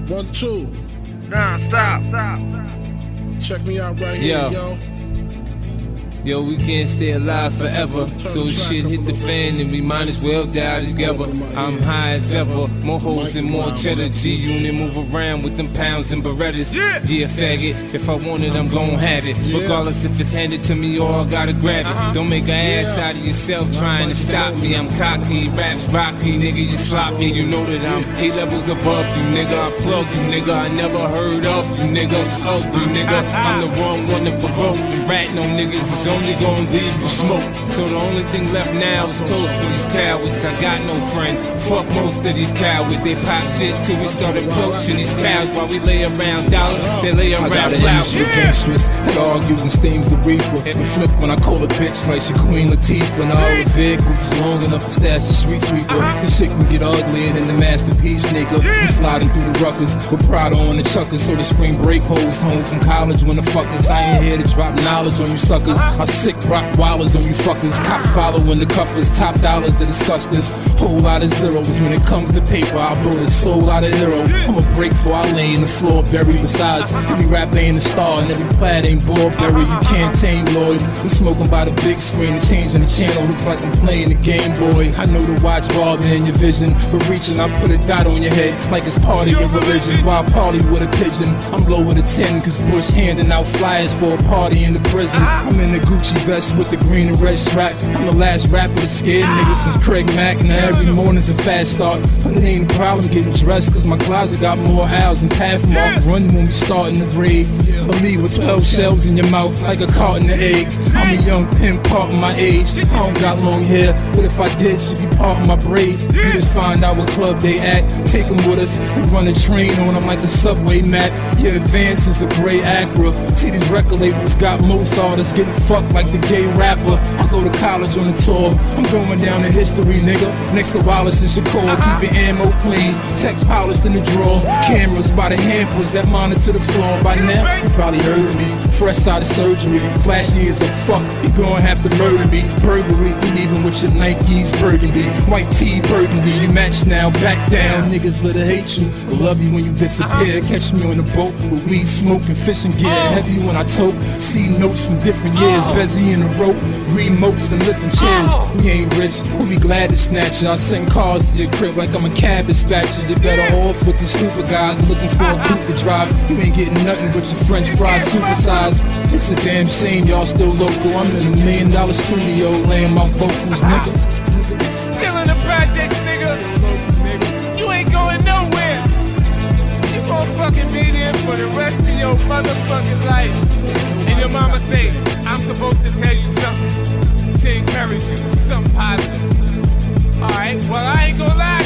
1, 2. Nah, stop. Check me out right here, yo. Yo, we can't stay alive forever. So shit hit the fan and we might as well die together. I'm high as ever, more hoes and more cheddar. G-Unit move around with them pounds and Berettas. Yeah, faggot, if I want it, I'm gon' have it. Regardless if it's handed to me or I gotta grab it. Don't make an ass out of yourself trying to stop me. I'm cocky, raps rocky, nigga, you sloppy. You know that I'm 8 levels above you, nigga. I plug you, nigga. I never heard of you, nigga. It's ugly, nigga. I'm the wrong one to provoke. And ratting on niggas is only gonna leave you smoke. So the only thing left now is toast for these cowards. I got no friends, fuck most of these cowards. They pop shit till we start approaching these cows. While we lay around dollars, they lay around flowers. I got an gangsters that argues and steams the reefer. And flip when I call a bitch like she Queen Latifah. And all the vehicles is long enough to stash the street sweeper. This shit can get uglier than the masterpiece nigga. We sliding through the ruckers with Prada on the chuckers. So the spring break hoes home from college when the fuckers. I ain't here to drop knowledge on you suckers. I sick rock wallers on you fuckers. Cops following the cuffers. Top dollars to discuss this. Whole lot of zeros. When it comes to paper, I blow the soul out of hero. I'ma break before I lay in the floor buried. Besides, every rap ain't a star and every plat ain't Burberry. You can't tame Lloyd. I'm smoking by the big screen and changing the channel. Looks like I'm playing the Game Boy. I know the watch bar in your vision, but reaching, I put a dot on your head like it's part of your religion. Why party with a pigeon? I'm low with a 10, cause Bush handing out flyers for a party in the prison. I'm in the Gucci vest with the green and red strap. I'm the last rapper to scare niggas since Craig Mack. Now every morning's a fast start, but it ain't a problem getting dressed, cause my closet got more owls and Pathmark. Run when we startin' the raid. Believe with 12 shells in your mouth like a carton of eggs. I'm a young pimp, part of my age. I don't got long hair, but if I did, she'd be part of my braids. You just find out what club they at, take them with us and run a train on them like a subway map. Your advance is a gray Acura. See, these record labels got most artists getting fucked like the gay rapper. I go to college on the tour, I'm going down in history, nigga. Next to Wallace and Shakur, keeping ammo clean, text polished in the drawer. Cameras by the hampers that monitor the floor. By now, you probably heard of me. Fresh out of surgery, flashy as a fuck. You gon' have to murder me. Burglary, you leaving with your Nikes burgundy. White tee burgundy, you match now, back down. Niggas better hate you, but love you when you disappear. Catch me on the boat with weed, smoking, fishing gear. Heavy when I tote, see notes from different years. Bezzy in the rope, remotes and lifting chairs. We ain't rich, we'll be glad to snatch you. I send cars to your crib like I'm a cab dispatcher. You better off with the stupid guys looking for a coupe to drive. You ain't getting nothing but your French fries supersized. It's a damn shame y'all still local. I'm in $1 million studio laying my vocals, nigga. Still in the projects, nigga. You ain't going nowhere. You gon' fucking be there for the rest of your motherfucking life. And your mama say, I'm supposed to tell you something to encourage you, something positive. Alright, well I ain't gonna lie.